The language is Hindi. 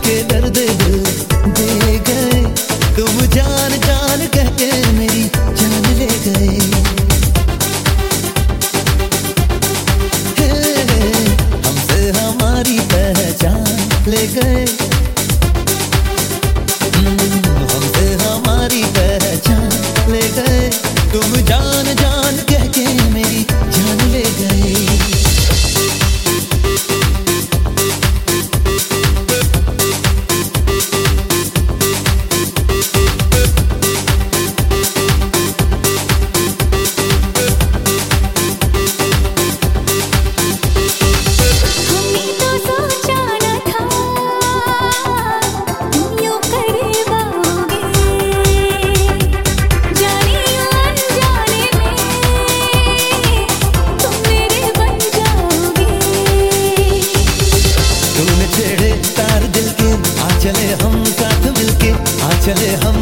के दर्द दिल दे गए, तुम जान जान कह के मेरी जान ले गए। हमसे हमारी पहचान ले गए, हमसे हमारी पहचान ले गए, तुम जान जान कह के मेरी जान ले गए। चले हम साथ मिलके, आ चले हम